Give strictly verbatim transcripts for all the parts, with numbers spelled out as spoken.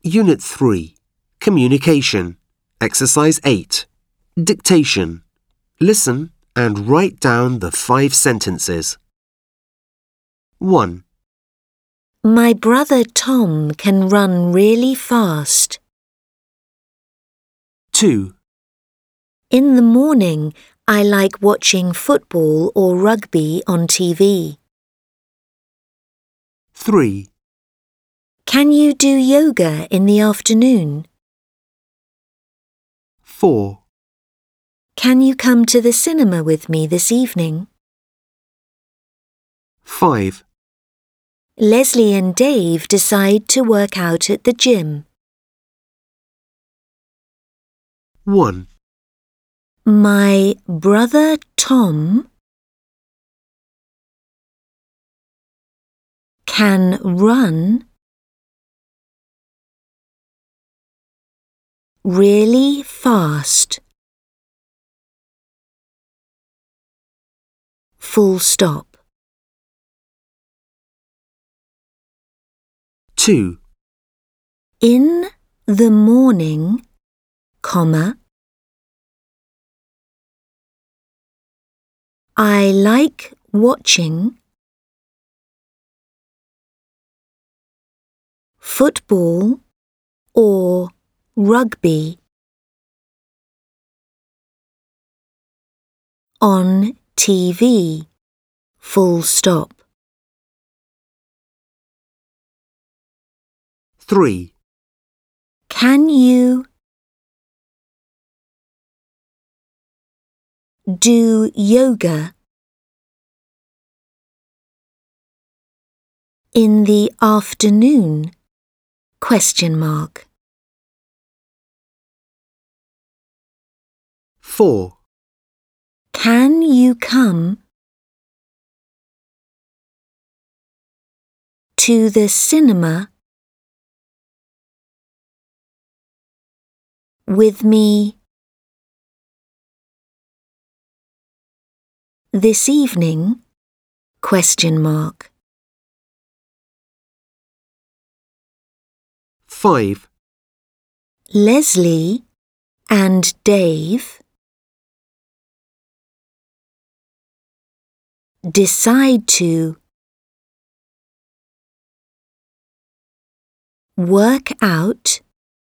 Unit three. Communication. Exercise eight. Dictation. Listen and write down the five sentences. one. My brother Tom can run really fast. two. In the morning, I like watching football or rugby on T V. three. Can you do yoga in the afternoon? four. Can you come to the cinema with me this evening? five. Leslie and Dave decide to work out at the gym. one. My brother Tom can run really fast. Full stop. two. In the morning, comma, I like watching football or rugby on T V. Full stop. three. Can you do yoga in the afternoon? Question mark. four. Can you come to the cinema with me this evening? Question mark. five. Leslie and Dave decide to work out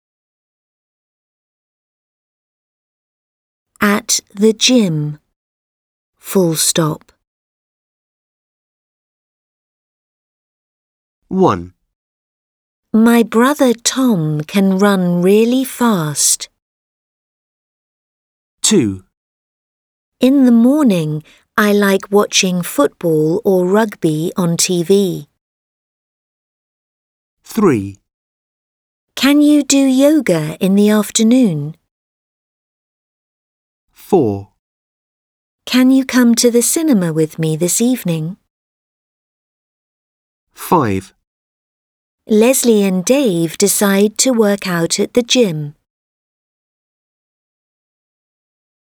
at the gym. Full stop. one. My brother Tom can run really fast. two. In the morning, I like watching football or rugby on T V. three. Can you do yoga in the afternoon? four. Can you come to the cinema with me this evening? five. Leslie and Dave decide to work out at the gym.